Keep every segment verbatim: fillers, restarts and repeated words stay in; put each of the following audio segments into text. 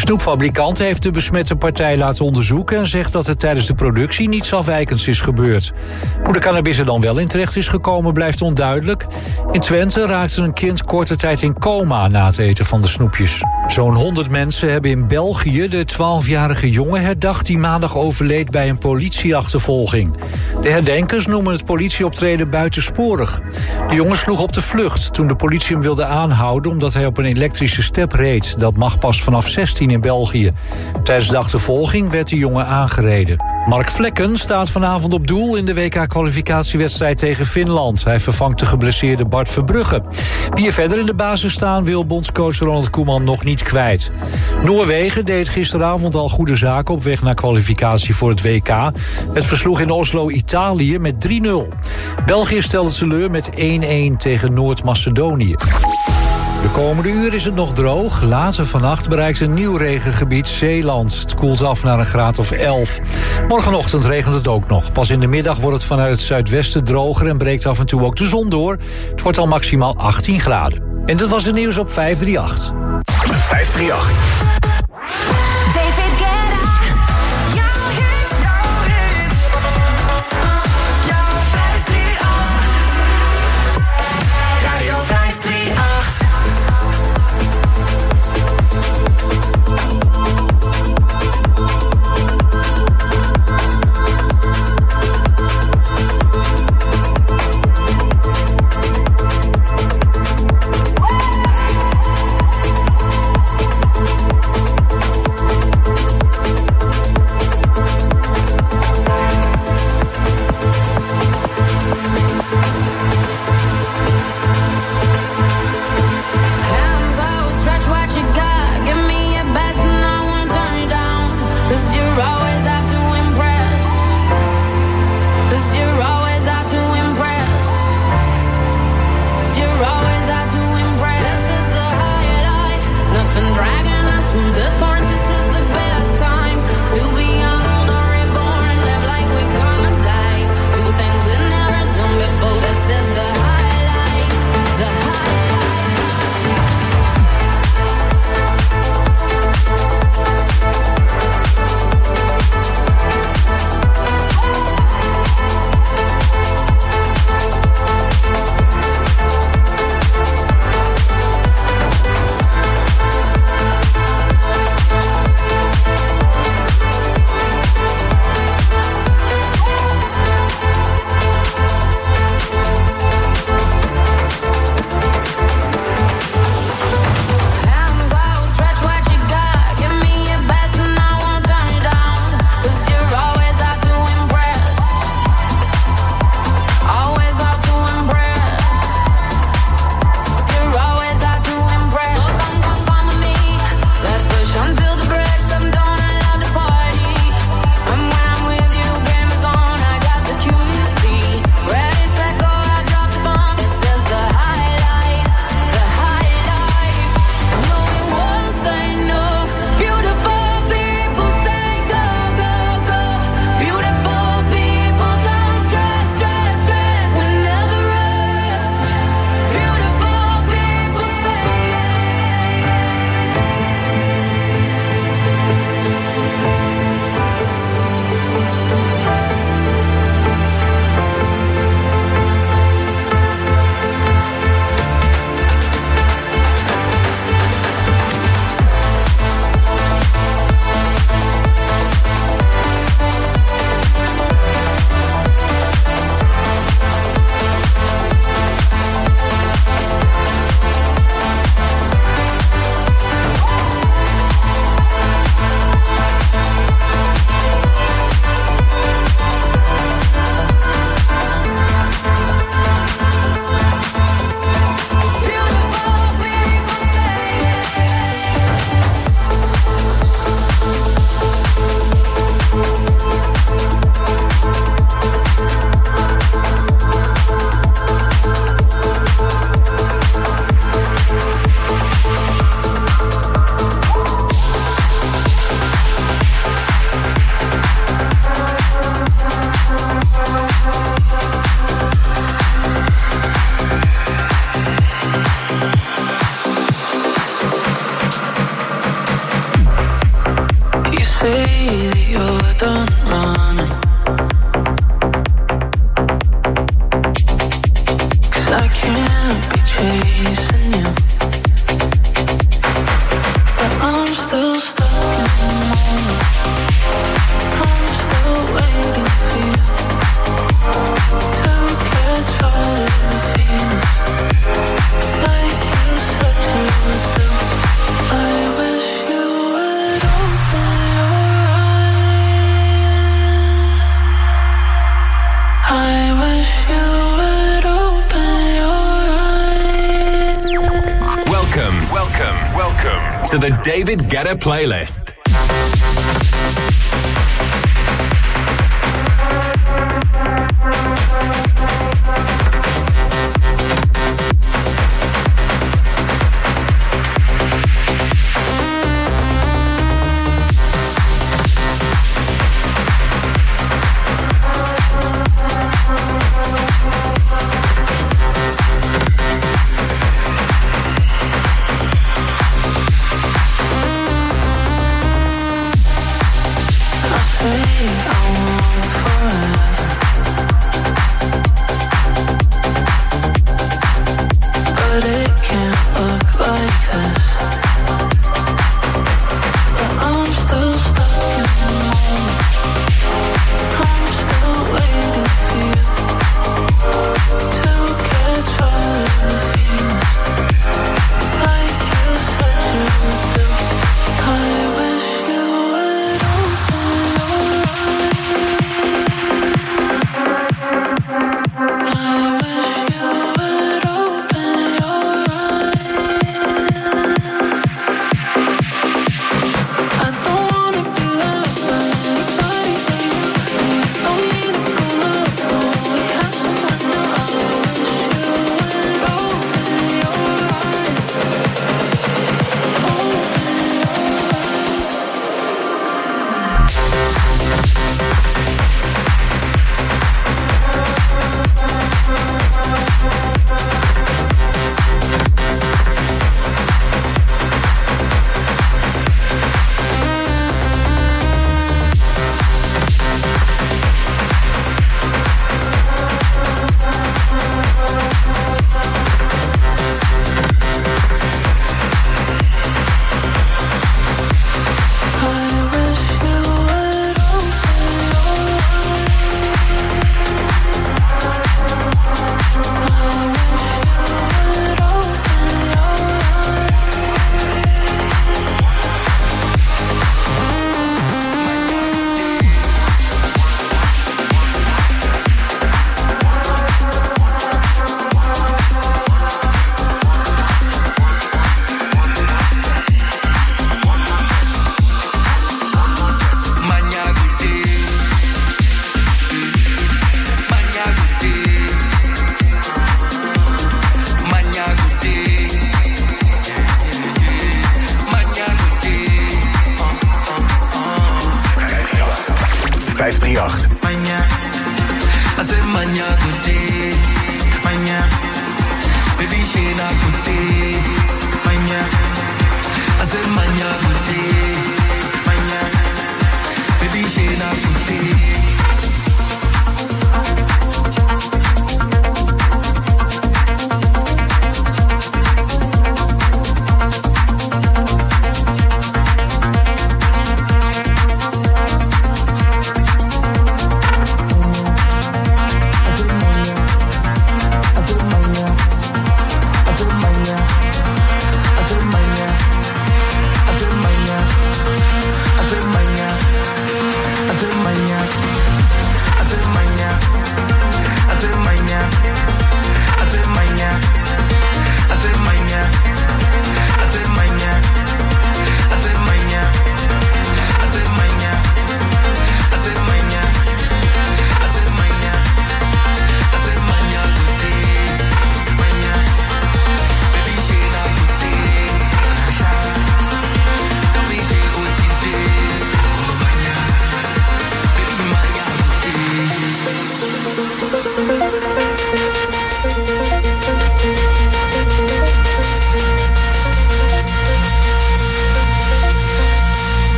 snoepfabrikant heeft de besmette partij laten onderzoeken en zegt dat er tijdens de productie niets afwijkends is gebeurd. Hoe de cannabis er dan wel in terecht is gekomen blijft onduidelijk. In Twente raakte een kind korte tijd in coma na het eten van de snoepjes. Zo'n honderd mensen hebben in België de twaalfjarige jongen herdacht die maandag overleed bij een politieachtervolging. De herdenkers noemen het politieoptreden buitensporig. De jongen sloeg op de vlucht toen de politie hem wilde aanhouden omdat hij op een elektrische step reed. Dat mag pas vanaf zestien in België. Tijdens de achtervolging werd de jongen aangereden. Mark Vlekken staat vanavond op doel in de W K-kwalificatiewedstrijd tegen Finland. Hij vervangt de geblesseerde Bart Verbrugge. Wie er verder in de basis staan wil bondscoach Ronald Koeman nog niet kwijt. Noorwegen deed gisteravond al goede zaken op weg naar kwalificatie voor het W K. Het versloeg in Oslo Italië met drie nul. België stelde teleur met één-één tegen Noord-Macedonië. De komende uur is het nog droog. Later vannacht bereikt een nieuw regengebied Zeeland. Het koelt af naar een graad of elf. Morgenochtend regent het ook nog. Pas in de middag wordt het vanuit het zuidwesten droger en breekt af en toe ook de zon door. Het wordt al maximaal achttien graden. En dat was het nieuws op vijf drie acht. vijf drie acht. say that you're done running, 'cause I can't be chasing you, but I'm still stuck in the moment. I'm still waiting for you to catch all of the feelings, like you said you would do. I wish you would open your eyes. I wish you would open your eyes. Welcome, welcome, welcome to the David Guetta playlist.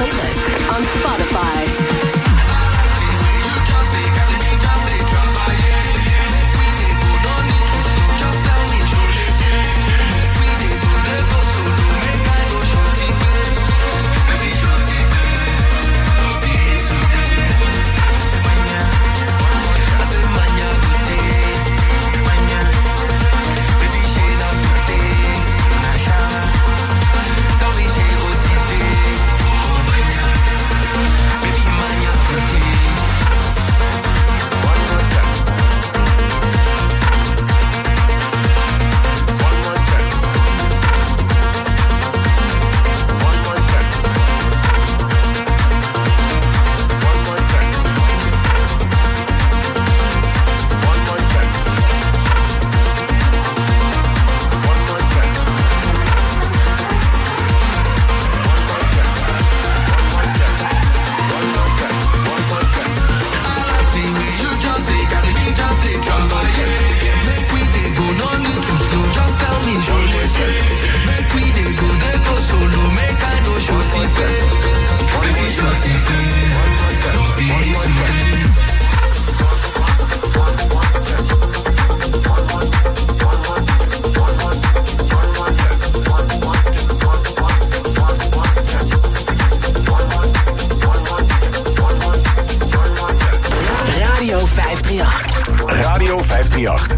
playlist on Spotify. Radio vijf drie acht.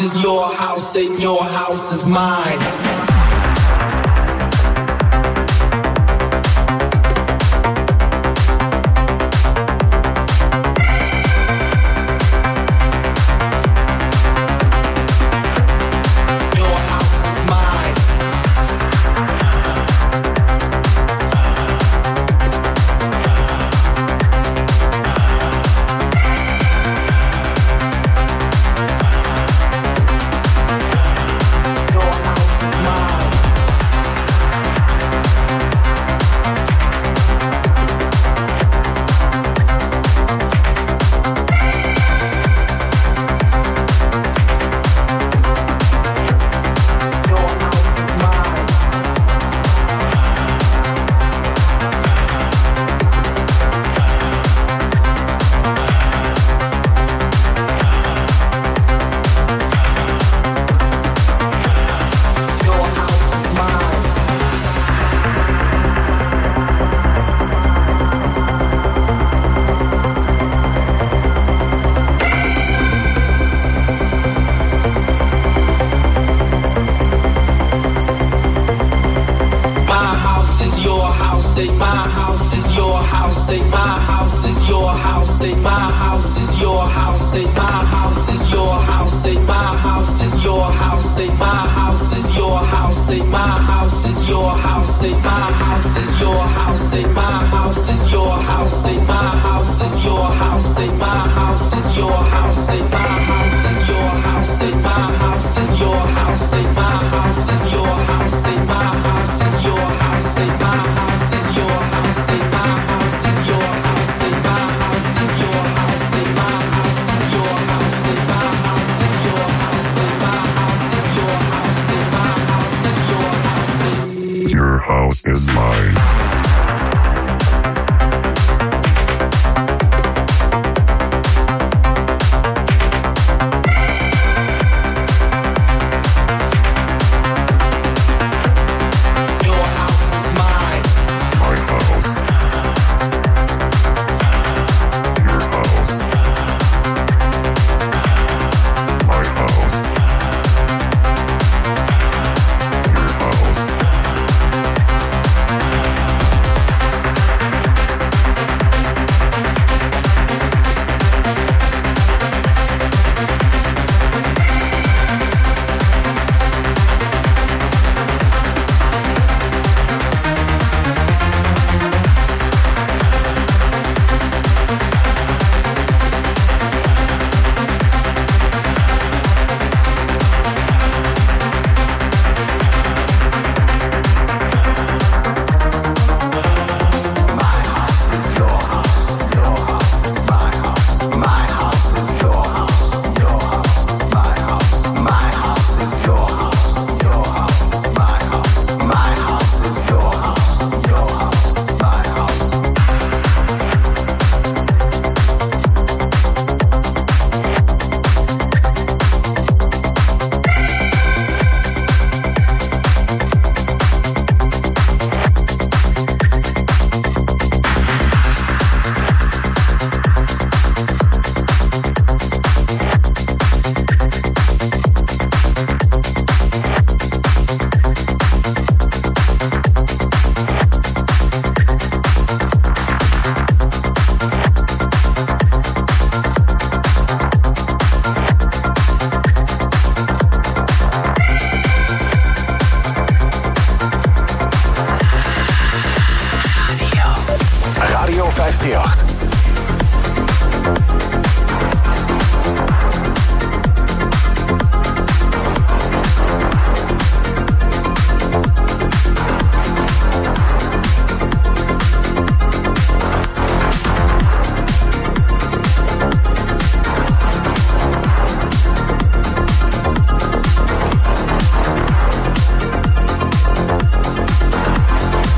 is your house and your house is mine.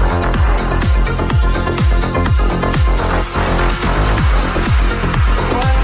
What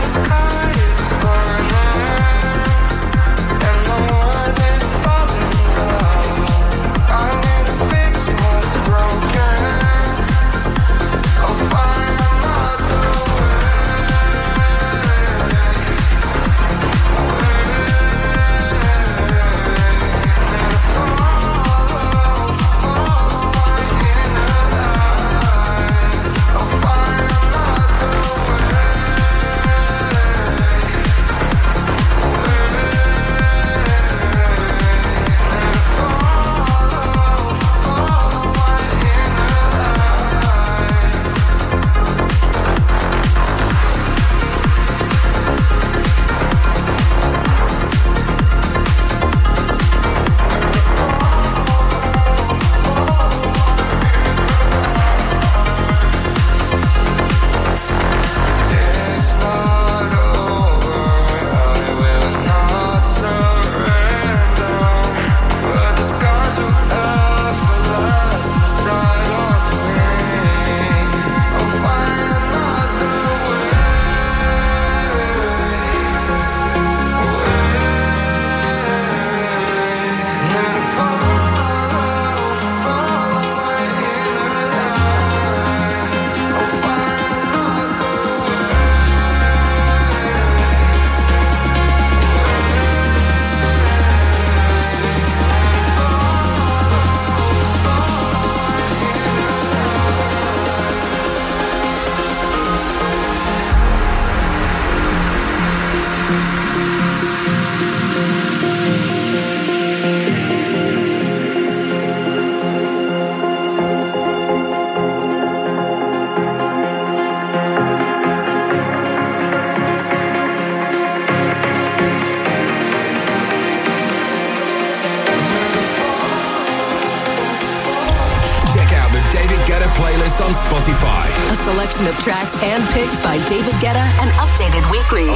playlist on Spotify. A selection of tracks handpicked by David Guetta and updated weekly.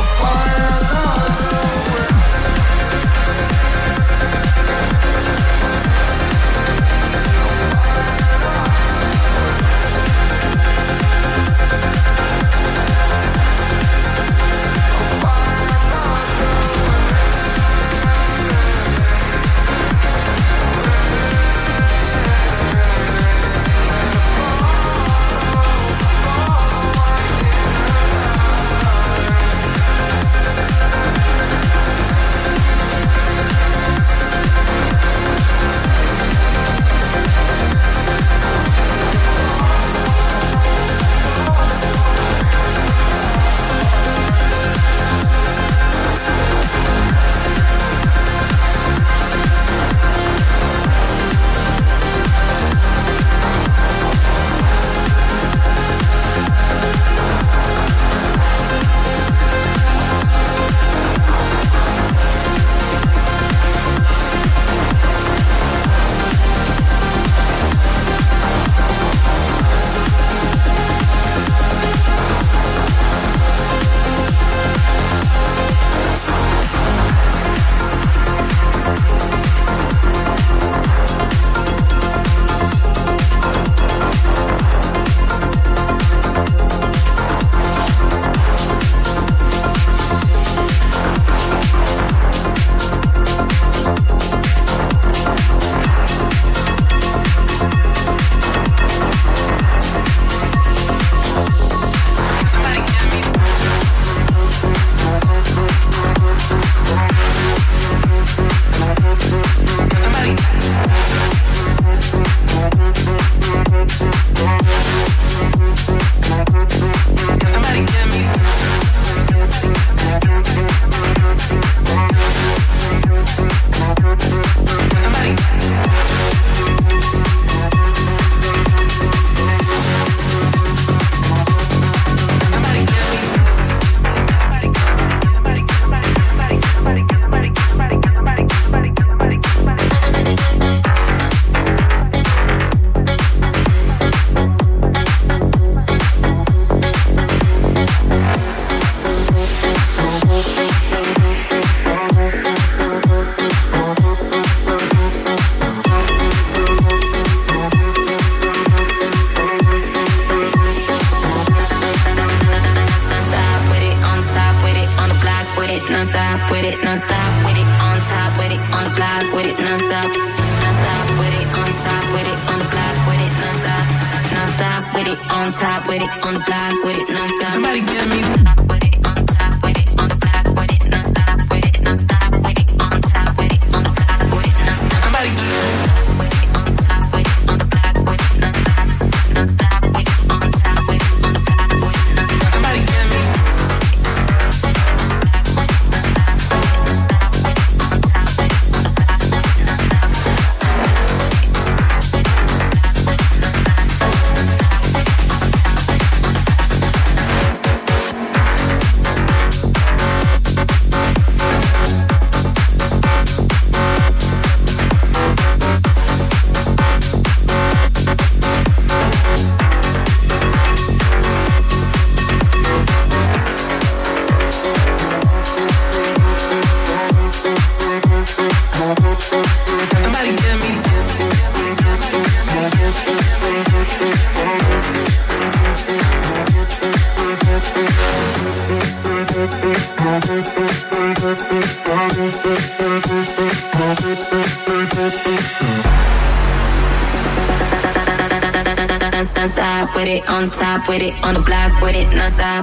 Non-stop with it, on top with it, on the block with it, non-stop.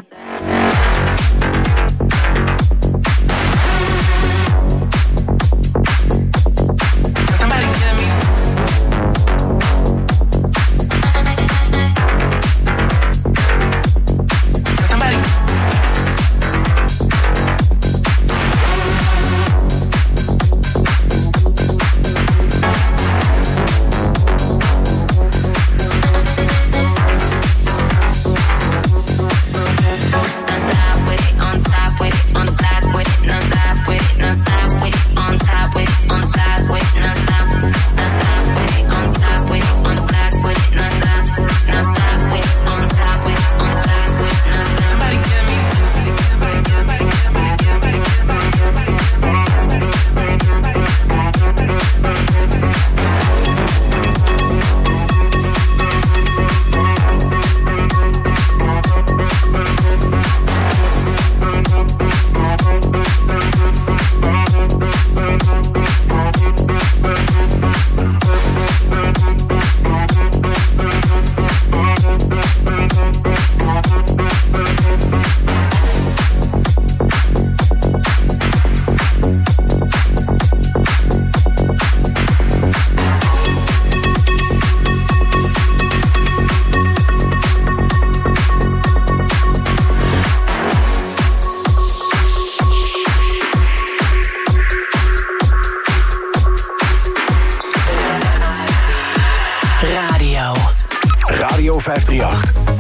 Radio vijfhonderdachtendertig.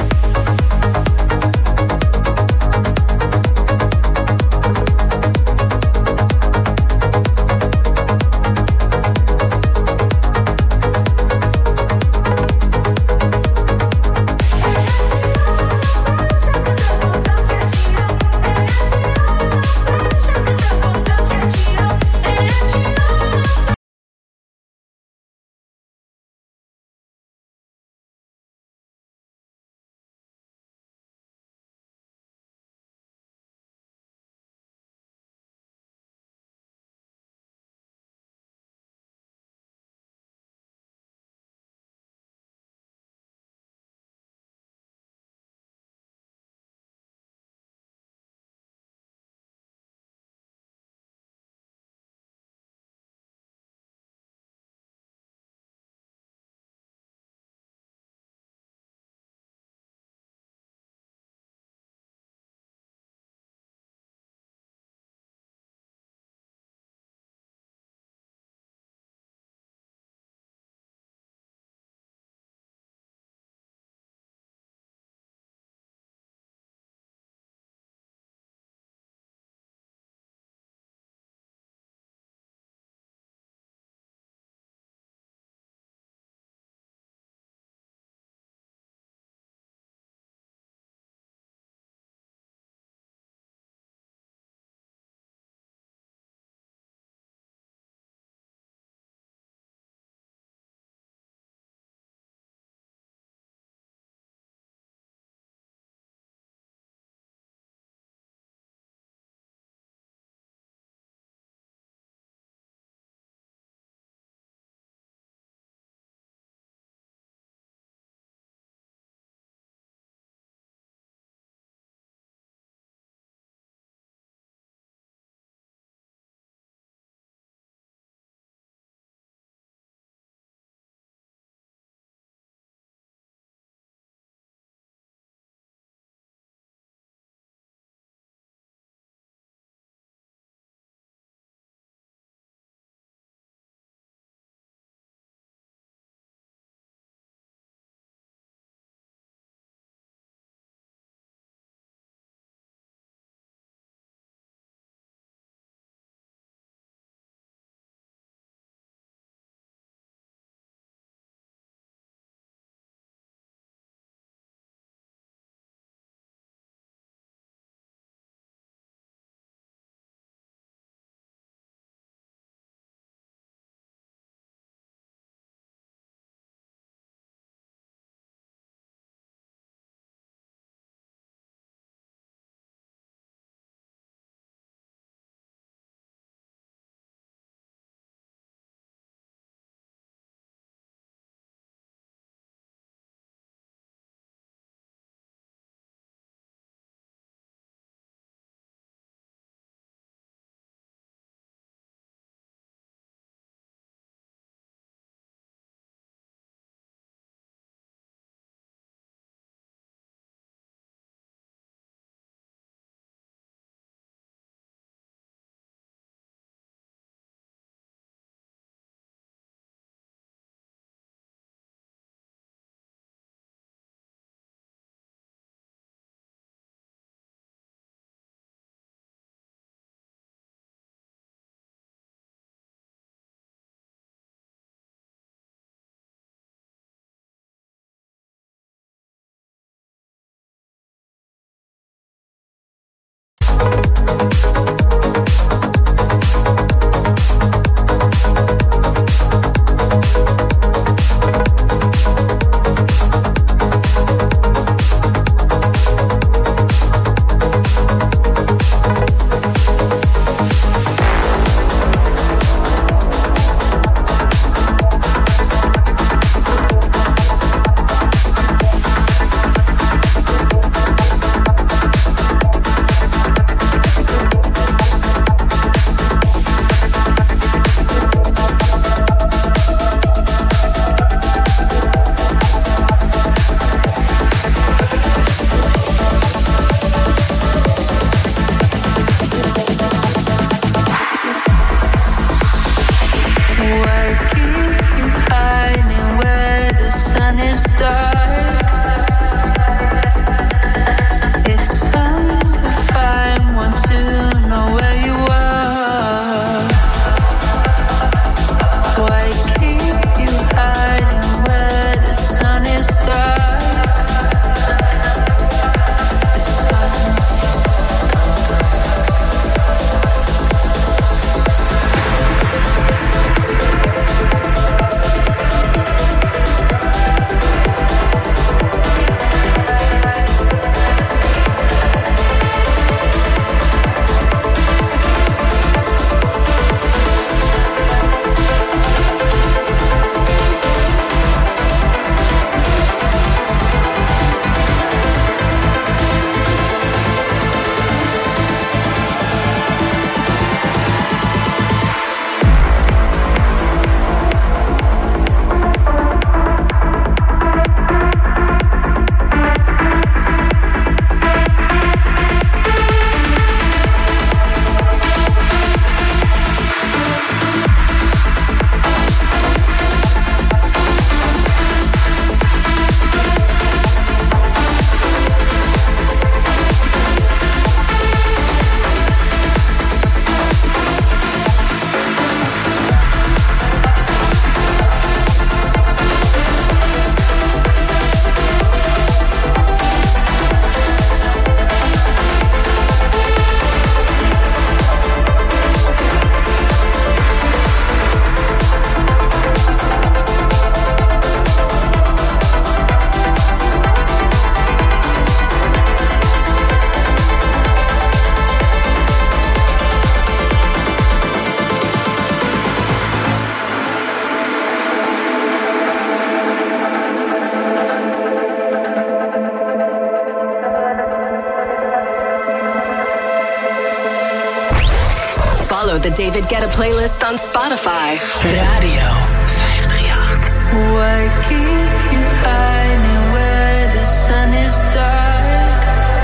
Download the David Guetta playlist on Spotify. Radio vijf drie acht. Why keep you hiding where the sun is dark?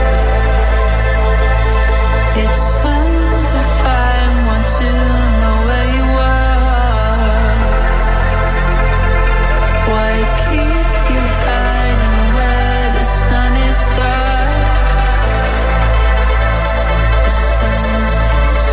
It's hard to find one to know where you are. Why keep you hiding where the sun is dark? The sun is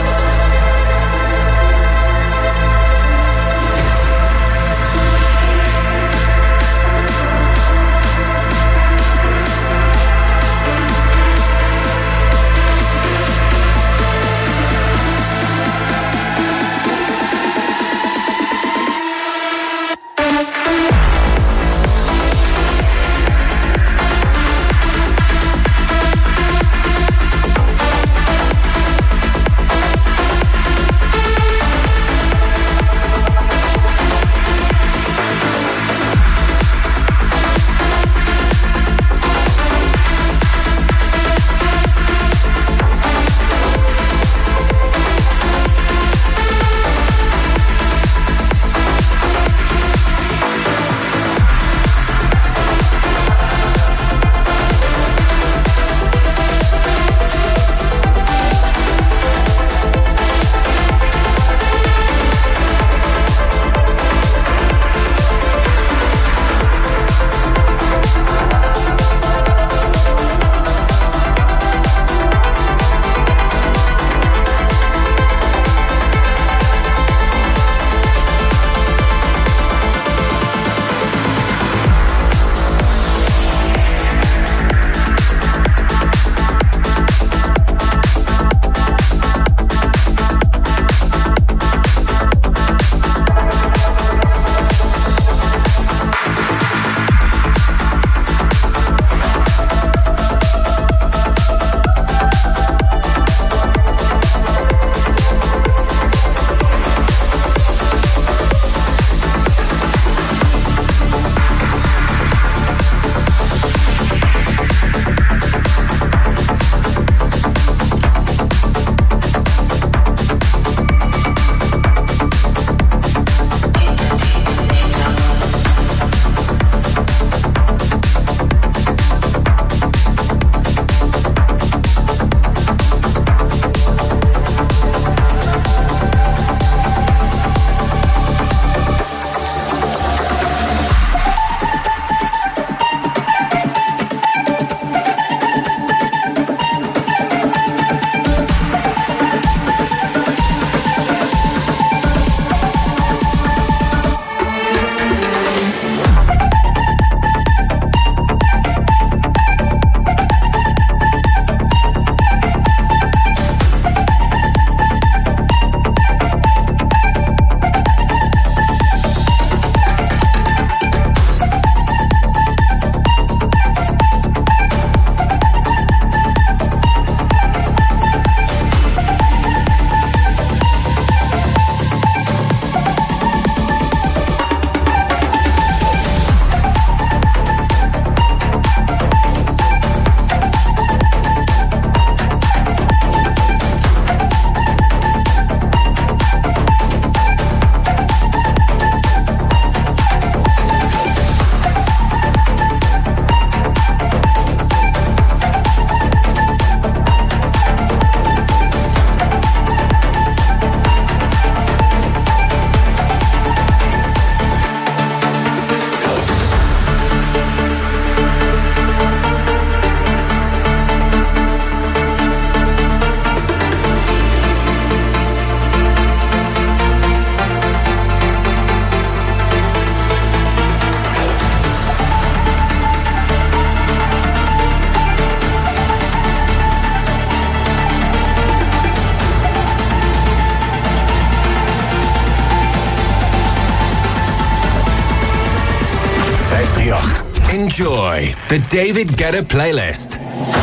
Enjoy the David Guetta playlist.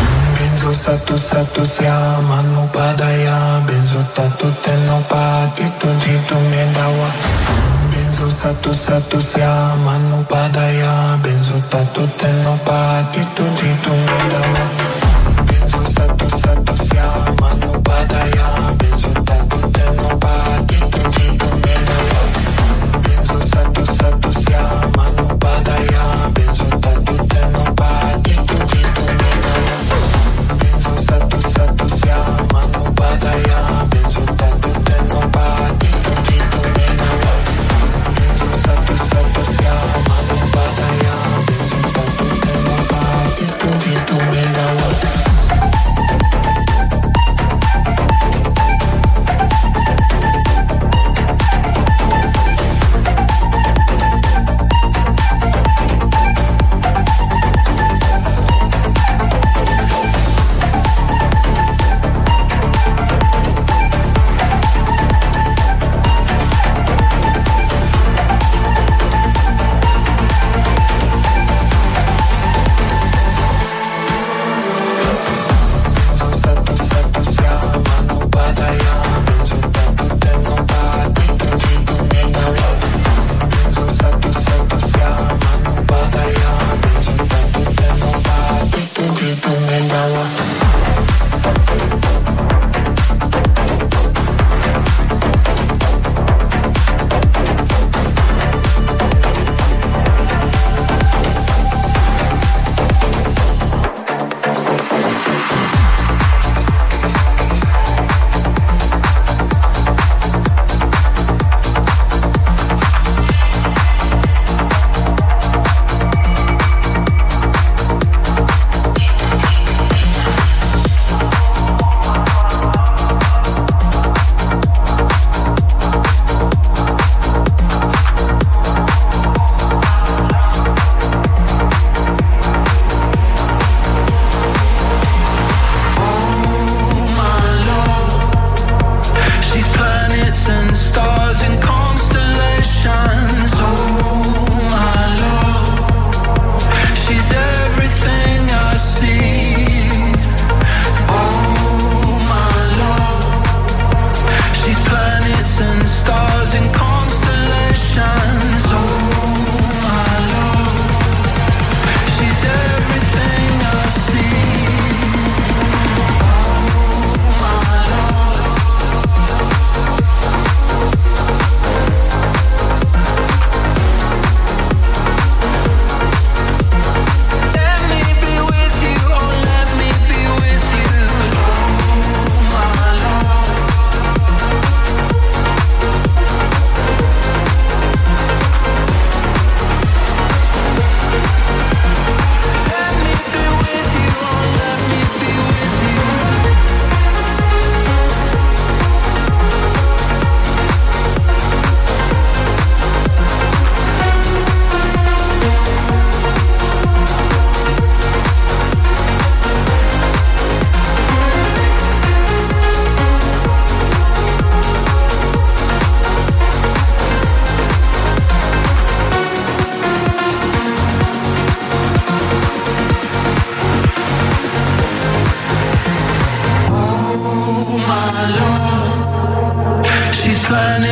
Benzo satu satu siama no padaya. Benzo tatu teno pati tu titu mendawa. Benzo satu satu siama no padaya. Benzo tatu teno pati tu titu mendawa. Benzo satu satu siama no padaya. Benzo tatu teno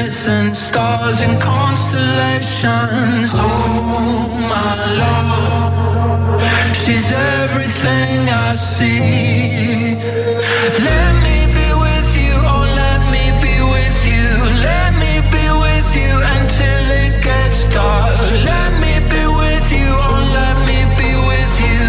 planets and stars and constellations. Oh my love, she's everything I see. Let me be with you, oh let me be with you. Let me be with you until it gets dark. Let me be with you, oh let me be with you.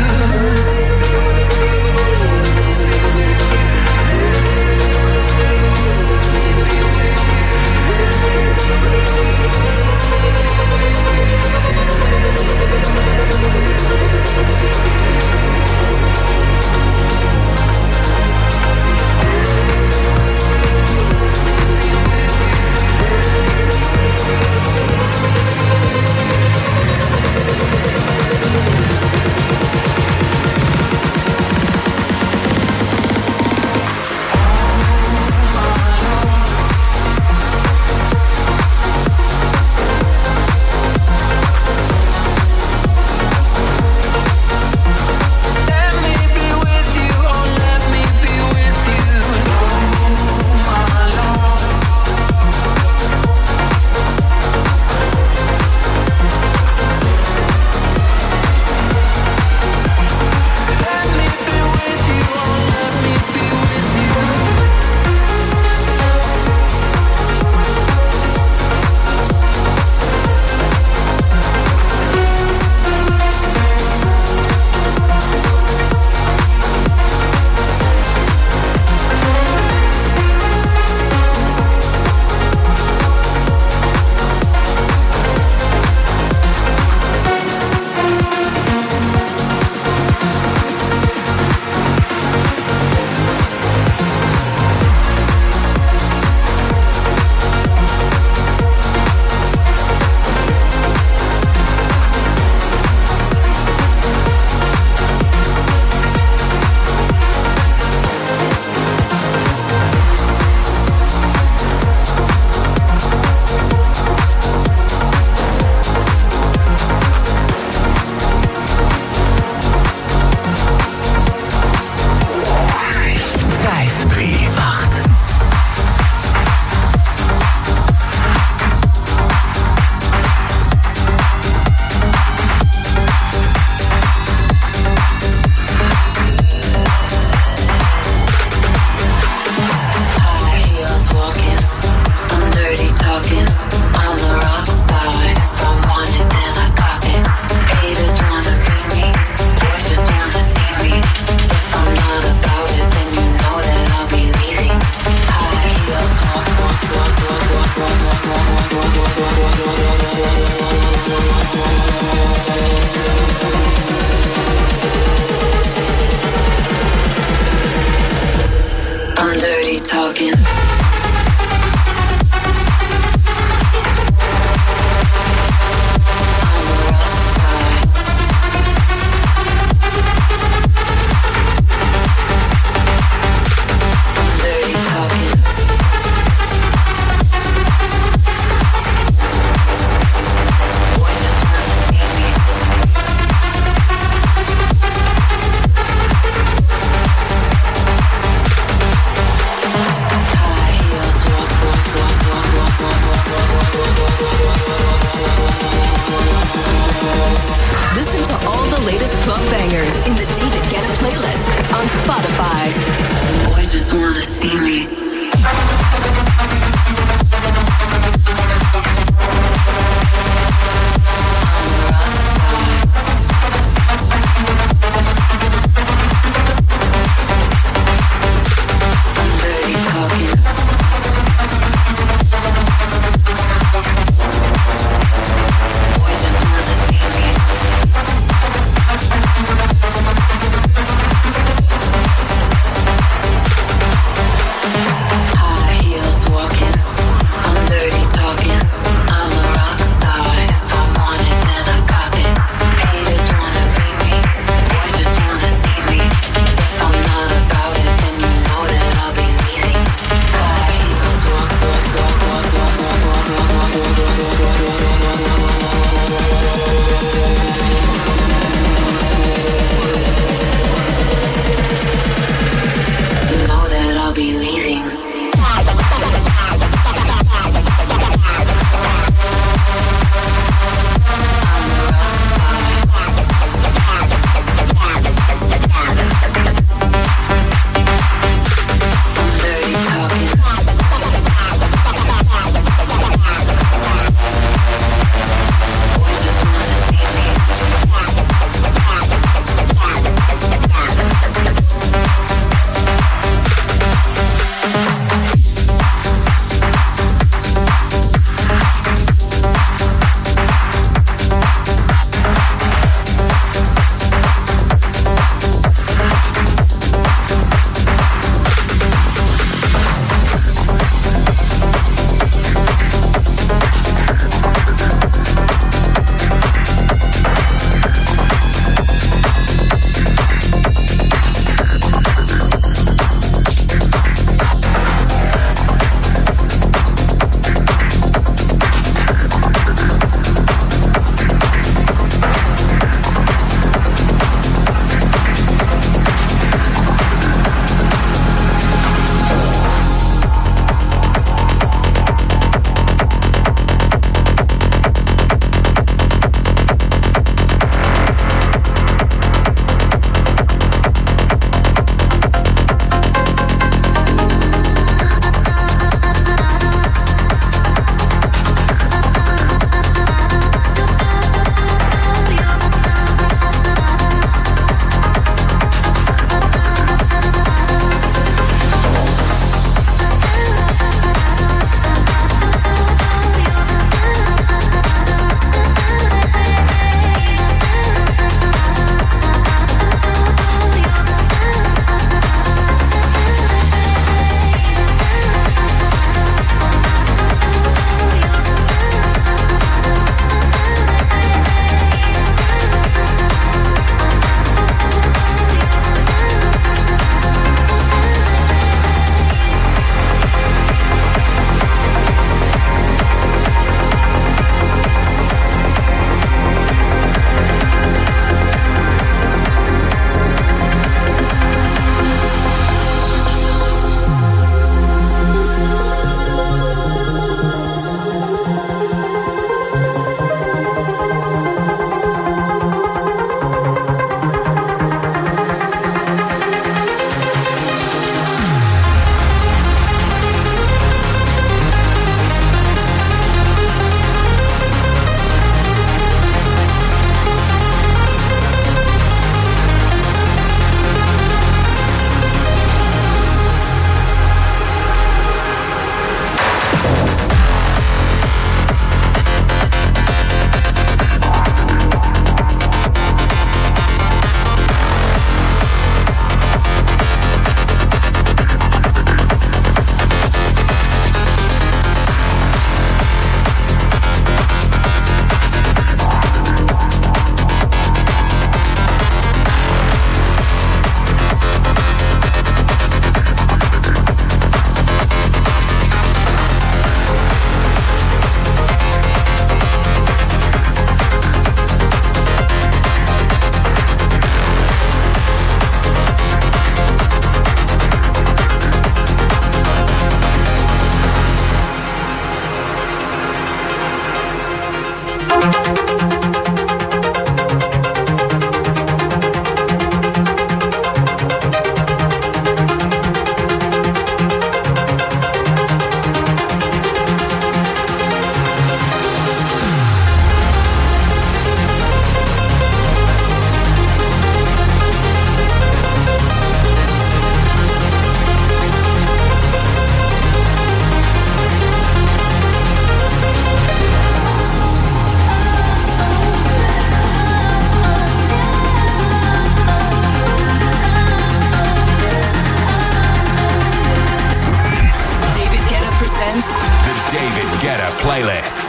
playlist.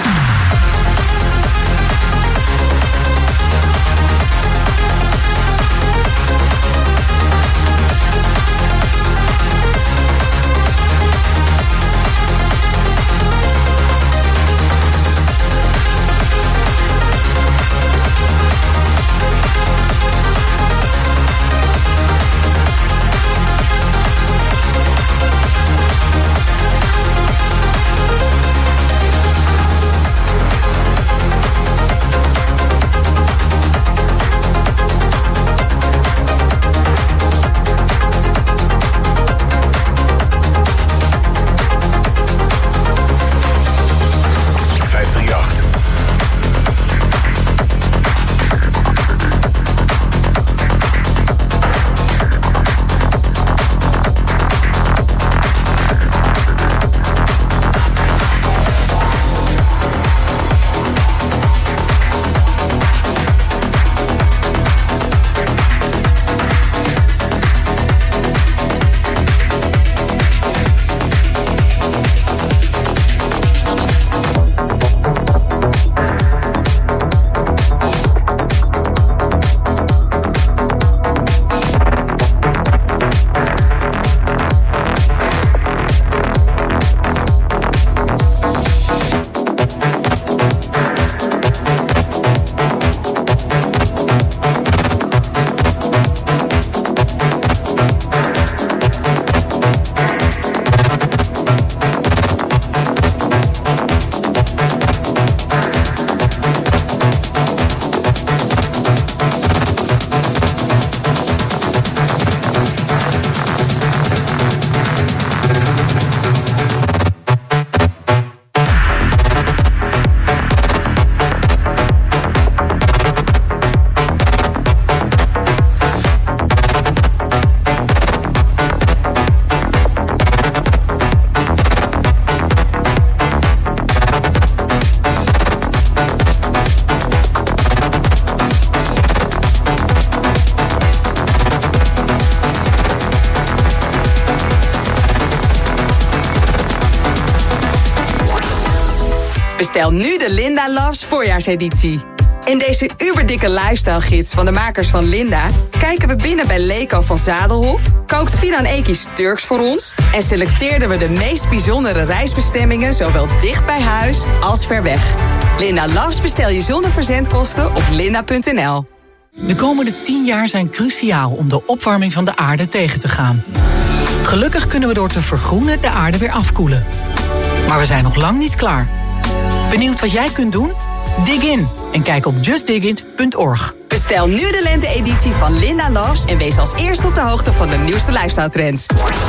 Bestel nu de Linda Loves voorjaarseditie. In deze uberdikke lifestyle gids van de makers van Linda kijken we binnen bij Leko van Zadelhof, kookt Finan Ekies Turks voor ons en selecteerden we de meest bijzondere reisbestemmingen zowel dicht bij huis als ver weg. Linda Loves bestel je zonder verzendkosten op linda punt n l. De komende tien jaar zijn cruciaal om de opwarming van de aarde tegen te gaan. Gelukkig kunnen we door te vergroenen de aarde weer afkoelen. Maar we zijn nog lang niet klaar. Benieuwd wat jij kunt doen? Dig in en kijk op just dig it punt org. Bestel nu de lente-editie van Linda Loves en wees als eerste op de hoogte van de nieuwste lifestyle trends.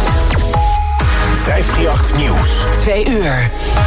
vijfhonderdachttien Nieuws. Twee uur.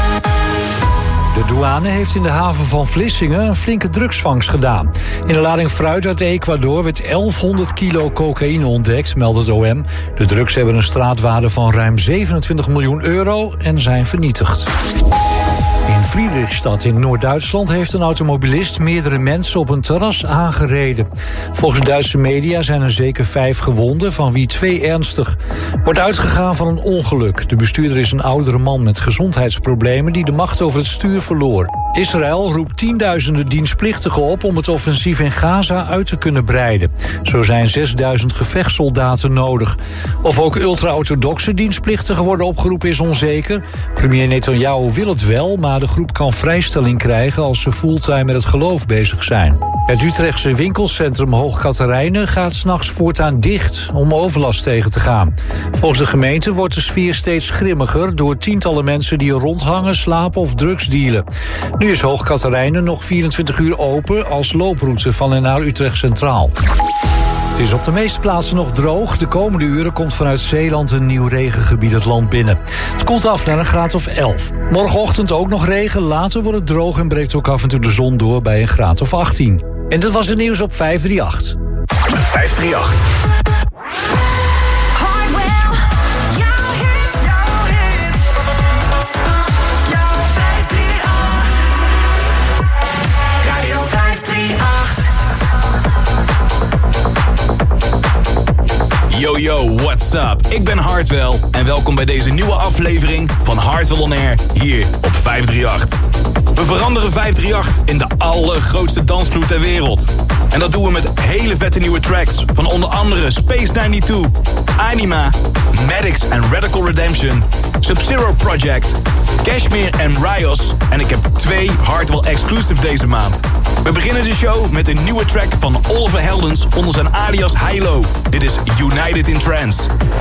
De douane heeft in de haven van Vlissingen een flinke drugsvangst gedaan. In een lading fruit uit Ecuador werd elfhonderd kilo cocaïne ontdekt, meldt het O M. De drugs hebben een straatwaarde van ruim zevenentwintig miljoen euro en zijn vernietigd. In Friedrichstad in Noord-Duitsland heeft een automobilist meerdere mensen op een terras aangereden. Volgens Duitse media zijn er zeker vijf gewonden, van wie twee ernstig. Wordt uitgegaan van een ongeluk. De bestuurder is een oudere man met gezondheidsproblemen die de macht over het stuur verloor. Israël roept tienduizenden dienstplichtigen op om het offensief in Gaza uit te kunnen breiden. Zo zijn zesduizend gevechtssoldaten nodig. Of ook ultra-orthodoxe dienstplichtigen worden opgeroepen is onzeker. Premier Netanyahu wil het wel, maar de groep kan vrijstelling krijgen als ze fulltime met het geloof bezig zijn. Het Utrechtse winkelcentrum Hoog Catharijnen gaat 's nachts voortaan dicht om overlast tegen te gaan. Volgens de gemeente wordt de sfeer steeds grimmiger door tientallen mensen die er rondhangen, slapen of drugs dealen. Nu is Hoog Catharijnen nog vierentwintig uur open als looproute van en naar Utrecht Centraal. Het is op de meeste plaatsen nog droog. De komende uren komt vanuit Zeeland een nieuw regengebied het land binnen. Het koelt af naar een graad of elf. Morgenochtend ook nog regen, later wordt het droog en breekt ook af en toe de zon door bij een graad of achttien. En dat was het nieuws op vijfhonderdachttien. vijfhonderdachttien. Yo yo, what's up? Ik ben Hartwell en welkom bij deze nieuwe aflevering van Hartwell On Air hier op vijf drie acht. We veranderen vijf drie acht in de allergrootste dansvloer ter wereld. En dat doen we met hele vette nieuwe tracks van onder andere Space negenennegentig, Anima, Maddox en Radical Redemption, Sub-Zero Project, Cashmere en Rios. En ik heb twee Hartwell exclusive deze maand. We beginnen de show met een nieuwe track van Oliver Heldens onder zijn alias Hilo. Dit is United in Trance.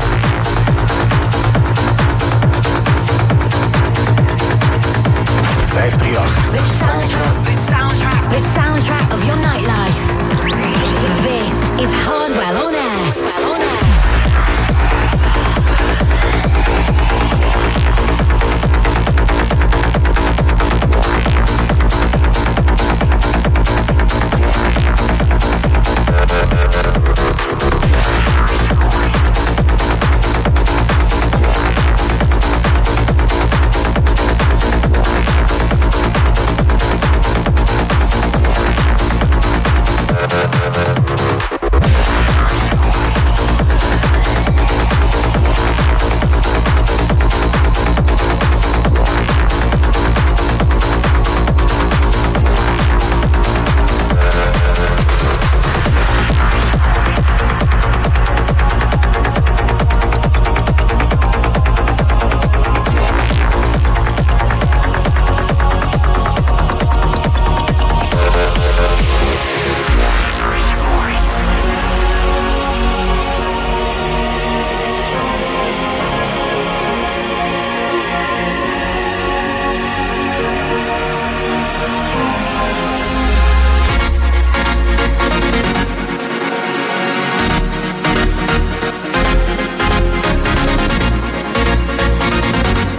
vijf drie acht. The soundtrack, the soundtrack, the soundtrack of your nightlife. This is Hardwell On Air. On